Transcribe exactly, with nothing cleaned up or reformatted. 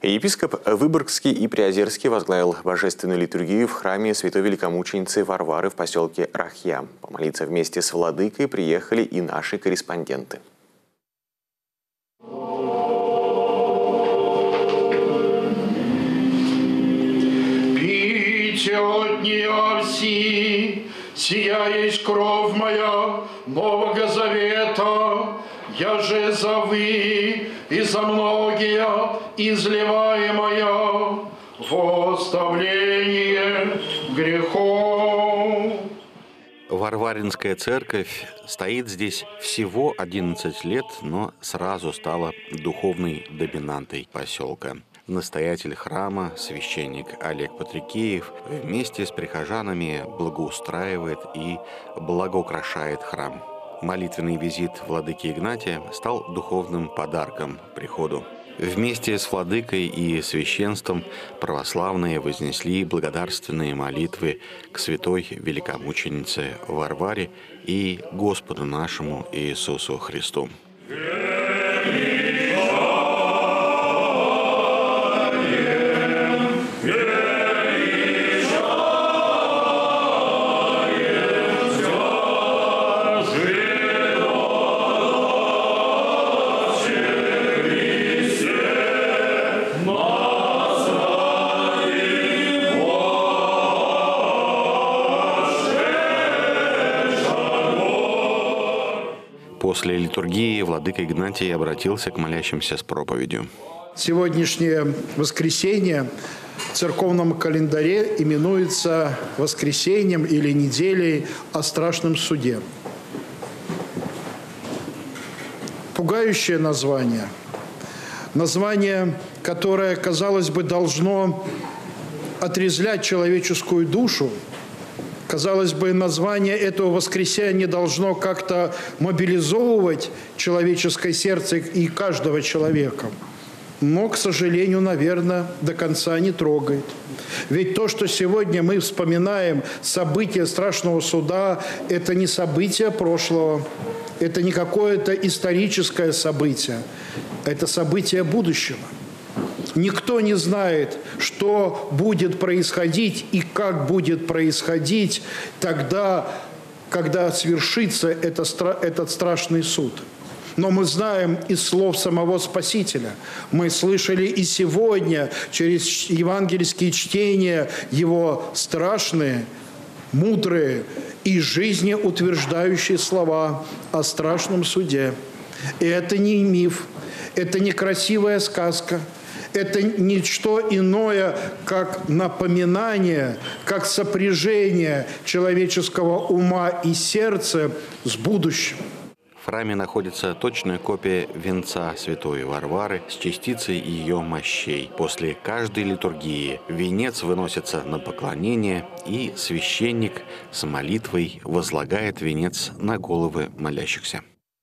Епископ Выборгский и Приозерский возглавил божественную литургию в храме святой великомученицы Варвары в поселке Рахья. Помолиться вместе с владыкой приехали и наши корреспонденты. Пейте от нее все, сия есть кровь моя Нового Завета, я же за вы и за многие изливаемая во оставление грехов. Варваринская церковь стоит здесь всего одиннадцать лет, но сразу стала духовной доминантой поселка. Настоятель храма, священник Олег Патрикеев, вместе с прихожанами благоустраивает и благоукрашает храм. Молитвенный визит владыки Игнатия стал духовным подарком приходу. Вместе с владыкой и священством православные вознесли благодарственные молитвы к святой великомученице Варваре и Господу нашему Иисусу Христу. После литургии владыка Игнатий обратился к молящимся с проповедью. Сегодняшнее воскресенье в церковном календаре именуется воскресеньем или неделей о страшном суде. Пугающее название. Название, которое, казалось бы, должно отрезвлять человеческую душу. Казалось бы, название этого воскресенья должно как-то мобилизовывать человеческое сердце и каждого человека. Но, к сожалению, наверное, до конца не трогает. Ведь то, что сегодня мы вспоминаем события страшного суда, это не события прошлого, это не какое-то историческое событие, это событие будущего. Никто не знает, что будет происходить и как будет происходить тогда, когда свершится это, этот страшный суд. Но мы знаем из слов самого Спасителя. Мы слышали и сегодня через евангельские чтения его страшные, мудрые и жизнеутверждающие слова о страшном суде. И это не миф, это не красивая сказка. Это ничто иное, как напоминание, как сопряжение человеческого ума и сердца с будущим. В храме находится точная копия венца святой Варвары с частицей ее мощей. После каждой литургии венец выносится на поклонение, и священник с молитвой возлагает венец на головы молящихся.